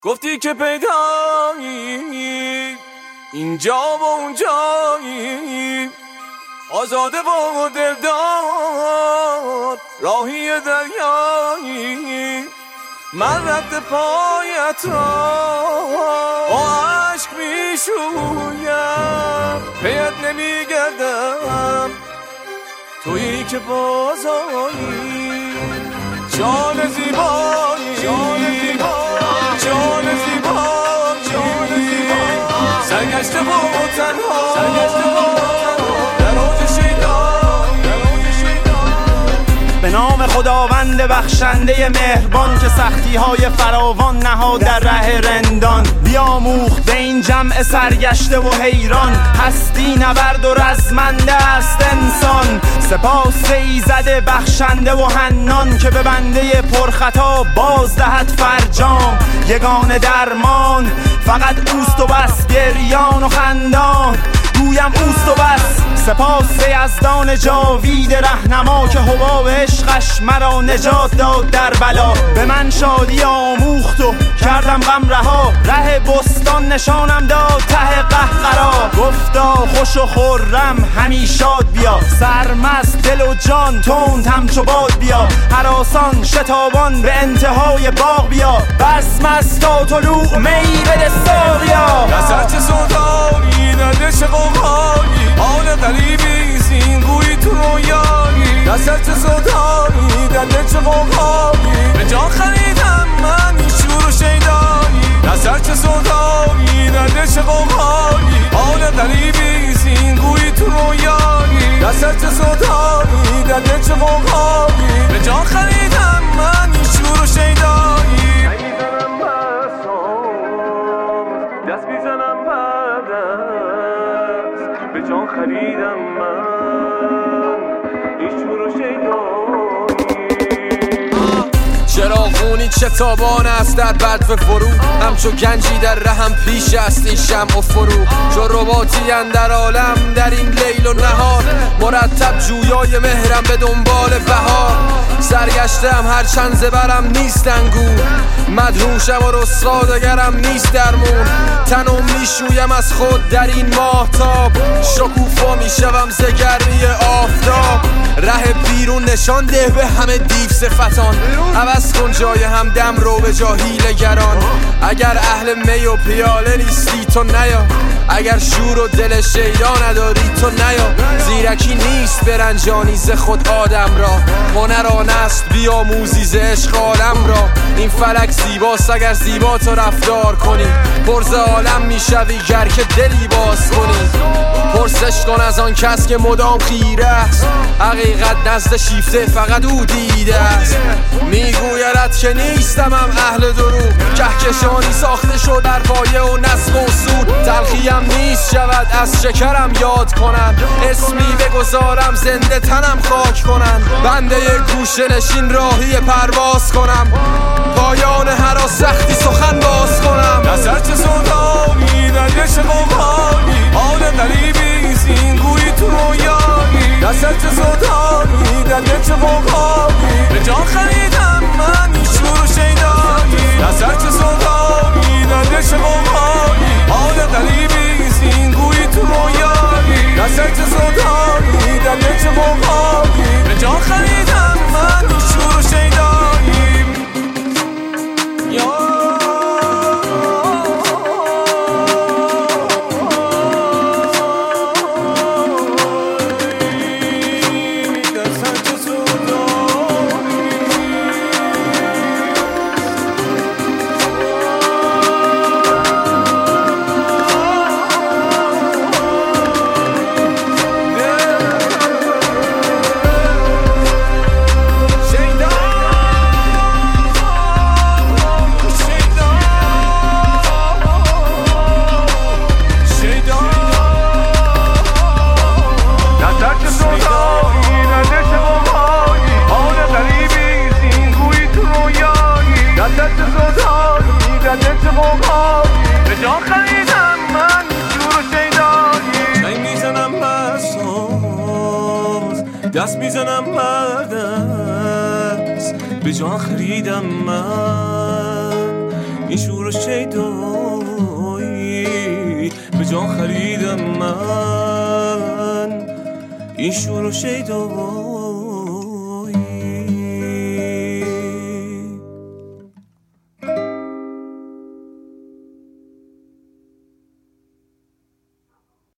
گفتی که پیدایی اینجا و اونجایی، آزاده و دلدار راهی دریایی. من رد پایت را با عشق میشویم، پیت نمیگردم تویی که بازایی. جان زیبایی، جان زیبایی، سرگشته و تنها در اوج به نام خداوند بخشنده مهربان که سختی های فراوان نهاد در ره رندان. بیاموخت به این جمع سرگشته و حیران، هستی نبرد و رزمنده است انسان. سپاس ایزد بخشنده و حنان که به بنده پرخطا باز دهد فرجام. یگانه درمان فقط اوست و بس، گریان و خندان گویم اوست و بس. سپاس یزدان جاوید رهنما که حباب عشقش مرا نجات داد در بلا. به من شادی آموخت و کردم غم رها، ره بستان نشانم داد ته قهقرا. گفتا خوش و خرم همی شاد بیا، سرمست دل و جان تند همچو باد بیا. هراسان شتابان به انتهای باغ بیا، بس مست تا طلوع می بده ساقیا. دستت سلطانی در دش قوقایی، حال غریبی زینگوی تو رویایی. دستت سلطانی در دش قوقایی، به جان خریدم من این شور و شیدایی. دستت سلطانی در دش قوقایی، حال غریبی زینگوی تو رویایی. دستت سلطانی در دش قوقایی، به جان خریدم من این شور و شیدایی. دست میزنم بعد از به جان خریدم من این شور و شیدایی. چراغونی چتابان است در بدو فرو، همچو گنجی در رهم پیش است این شمع و فرو. چو رباطی اندر عالم در این لیل و نهار، مرتب جویای مهرم به دنبال بهار. سرگشتم هر چند زبرم نیست انگور، مدهوشم و رسوا دگرم نیست درمون. تنم میشویم از خود در این ماهتاب، شکوفا میشوم ز گرمی آفتاب. ره بیرون نشان ده به همه دیو صفتان، عوض کن جای هم دم رو به جا حیله‌گران. اگر اهل می و پیاله نیستی تو نیا، اگر شور و دل شیدا نداری تو نیا. زیرکی نیست برنجانی ز خود آدم را، هنر آن است بیاموزی ز عشق عالم را. این فلک زیباست اگر زیبا تو رفتار کنی، پرز عالم میشوی گر که دلی باز کنی. پرسش کن از آن کس که مدام خیره است، حقیقت نزد شیفته فقط او دیده است. میگویرد که نیستم هم اهل دروغ، کهکشانی ساخته شد در پایه و نظم و اصول. تلخیم نیست شود از شکرم یاد کنن، اسمی بگذارم زنده تنم خاک کنن. بنده گوشه نشین راهی پرواز کنم، پایان هر سختی سخن باز کنم. دستت سلطانی در دش قوقایی، حال غریبی زینگوی تو رویایی. دستت سلطانی در دش قوقایی، به جان خریدم من این شور و شیدایی. دستت سلطانی در دش قوقایی، حال غریبی زینگوی تو رویایی. دستت سلطانی در دش قوقایی، به جان خریدم من این شور و شیدایی. دست میزنم بردست به جان خریدم من این شور و شیدایی به جان خریدم من این شور و شیدایی.